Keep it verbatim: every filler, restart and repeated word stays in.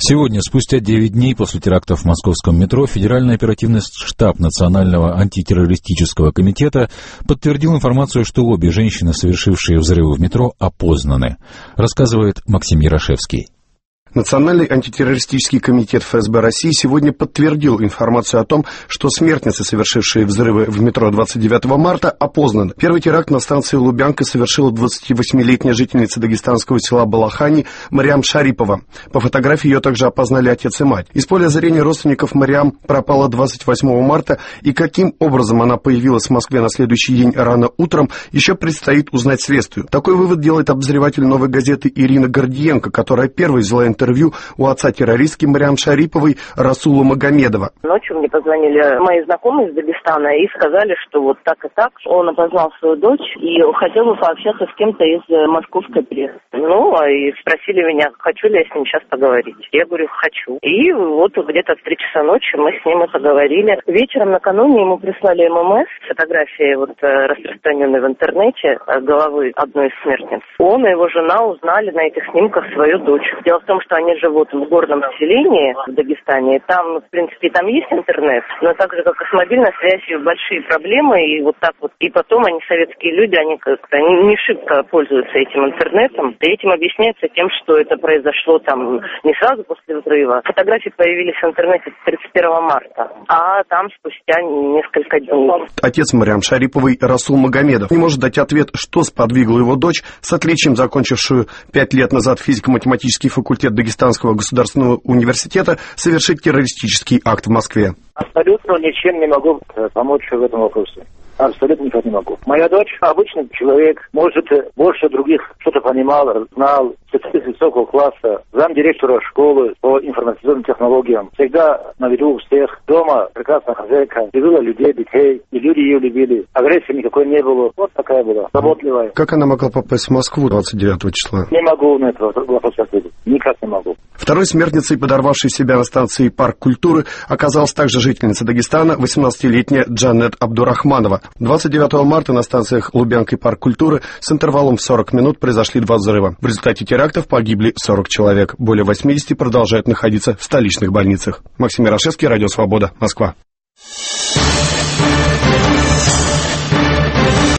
Сегодня, спустя девять дней после терактов в московском метро, Федеральный оперативный штаб Национального антитеррористического комитета подтвердил информацию, что обе женщины, совершившие взрывы в метро, опознаны, рассказывает Максим Ярошевский. Национальный антитеррористический комитет эф эс бэ России сегодня подтвердил информацию о том, что смертницы, совершившие взрывы в метро двадцать девятого марта, опознаны. Первый теракт на станции Лубянка совершила двадцативосьмилетняя жительница дагестанского села Балахани Мариам Шарипова. По фотографии ее также опознали отец и мать. Из поля зрения родственников Мариам пропала двадцать восьмого марта, и каким образом она появилась в Москве на следующий день рано утром, еще предстоит узнать следствию. Такой вывод делает обозреватель «Новой газеты» Ирина Гордиенко, которая первой взяла интервью интервью у отца террористки Мариам Шариповой Расула Магомедова. Ночью мне позвонили мои знакомые из Дагестана и сказали, что вот так и так он опознал свою дочь и хотел бы пообщаться с кем-то из московской прессы. Ну, и спросили меня, хочу ли я с ним сейчас поговорить. Я говорю, хочу. И вот где-то в три часа ночи мы с ним и поговорили. Вечером накануне ему прислали эм эм эс, фотографии, вот распространенные в интернете, головы одной из смертниц. Он и его жена узнали на этих снимках свою дочь. Дело в том, что они живут в горном поселении в Дагестане. Там, в принципе, там есть интернет, но так же, как и с мобильной связью, большие проблемы. И вот так вот. И потом они, советские люди, они как-то не, не шибко пользуются этим интернетом. И этим объясняется тем, что это произошло там не сразу после взрыва. Фотографии появились в интернете тридцать первого марта, а там спустя несколько дней. Отец Мариам Шариповой Расул Магомедов не может дать ответ, что сподвигло его дочь, с отличием закончившую пять лет назад физико-математический факультет Дагестанского государственного университета, совершить террористический акт в Москве. Абсолютно ничем не могу помочь в этом вопросе. Абсолютно никак не могу. Моя дочь обычный человек, может, больше других что-то понимал, знал, специалист высокого класса, замдиректора школы по информационным технологиям. Всегда на виду у всех. Дома прекрасная хозяйка, любила людей, детей, и люди ее любили. Агрессии никакой не было. Вот такая была, заботливая. Как она могла попасть в Москву двадцать девятого числа? Не могу на это вопрос ответить. Никак не могу. Второй смертницей, подорвавшей себя на станции «Парк культуры», оказалась также жительница Дагестана, восемнадцатилетняя Джанет Абдурахманова. двадцать девятого марта на станциях Лубянка и «Парк культуры» с интервалом в сорок минут произошли два взрыва. В результате терактов погибли сорок человек. Более восьмидесяти продолжают находиться в столичных больницах. Максим Ярошевский, Радио Свобода, Москва.